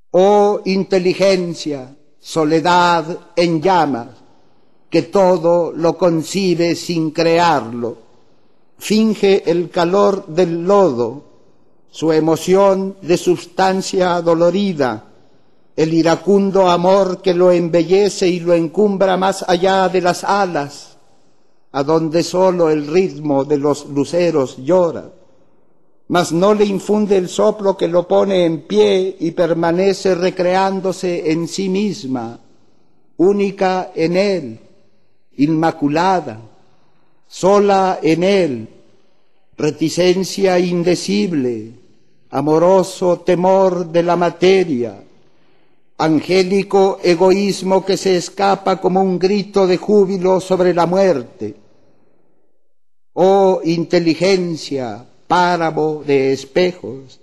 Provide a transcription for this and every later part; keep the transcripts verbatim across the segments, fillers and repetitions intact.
Oh inteligencia, soledad en llamas, que todo lo concibe sin crearlo, finge el calor del lodo, su emoción de sustancia dolorida, el iracundo amor que lo embellece y lo encumbra más allá de las alas, a donde solo el ritmo de los luceros llora, mas no le infunde el soplo que lo pone en pie y permanece recreándose en sí misma, única en él, inmaculada, sola en él, reticencia indecible, amoroso temor de la materia, angélico egoísmo que se escapa como un grito de júbilo sobre la muerte. Oh inteligencia, páramo de espejos,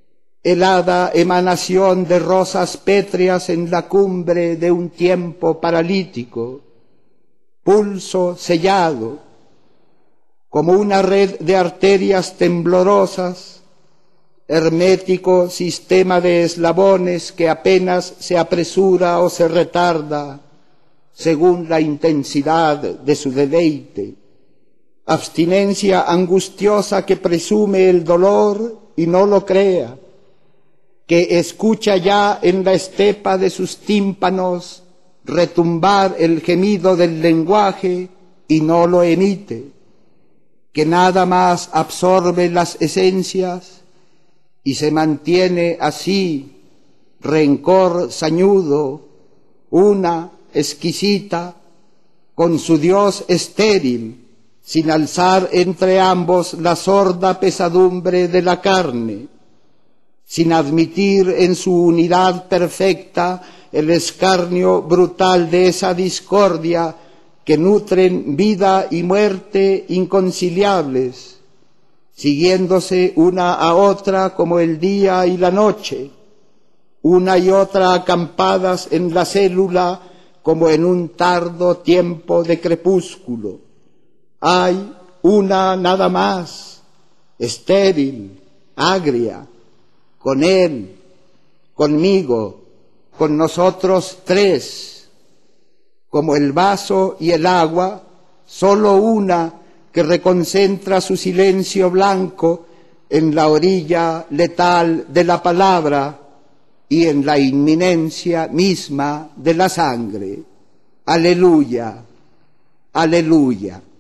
helada emanación de rosas pétreas en la cumbre de un tiempo paralítico, pulso sellado, como una red de arterias temblorosas, hermético sistema de eslabones que apenas se apresura o se retarda según la intensidad de su deleite, abstinencia angustiosa que presume el dolor y no lo crea, que escucha ya en la estepa de sus tímpanos retumbar el gemido del lenguaje y no lo emite, que nada más absorbe las esencias y se mantiene así, rencor sañudo, una exquisita, con su Dios estéril, sin alzar entre ambos la sorda pesadumbre de la carne, sin admitir en su unidad perfecta el escarnio brutal de esa discordia que nutren vida y muerte inconciliables, siguiéndose una a otra como el día y la noche, una y otra acampadas en la célula como en un tardo tiempo de crepúsculo. Hay una nada más, estéril, agria, con él, conmigo, con nosotros tres, como el vaso y el agua, solo una que reconcentra su silencio blanco en la orilla letal de la palabra y en la inminencia misma de la sangre. Aleluya, aleluya.